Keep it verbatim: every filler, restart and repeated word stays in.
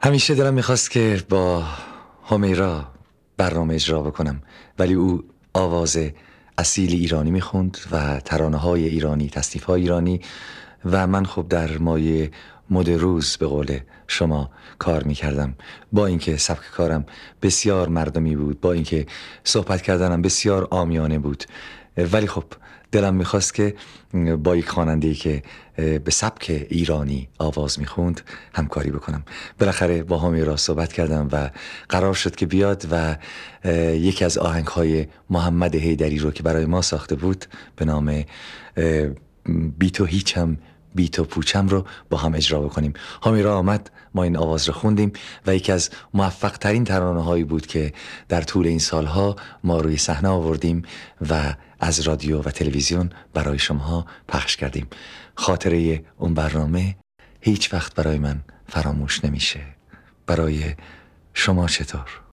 همیشه دلم میخواست که با همیرا برنامه اجرا بکنم، ولی او آواز اصیل ایرانی میخوند و ترانه های ایرانی، تصنیف های ایرانی، و من خب در مایه مد روز به قول شما کار میکردم. با اینکه سبک کارم بسیار مردمی بود، با اینکه صحبت کردنم بسیار عامیانه بود، ولی خب دلم میخواست که با یک خواننده‌ای که به سبک ایرانی آواز میخوند همکاری بکنم. بالاخره با همیرا صحبت کردم و قرار شد که بیاد و یکی از آهنگ‌های محمد حیدری رو که برای ما ساخته بود به نام بی تو هیچم بی تو پوچم رو با هم اجرا بکنیم. همیرا آمد، ما این آواز رو خوندیم و یکی از موفق ترین ترانه هایی بود که در طول این سالها ما روی صحنه آوردیم و از رادیو و تلویزیون برای شما پخش کردیم. خاطره اون برنامه هیچ وقت برای من فراموش نمیشه. برای شما چطور؟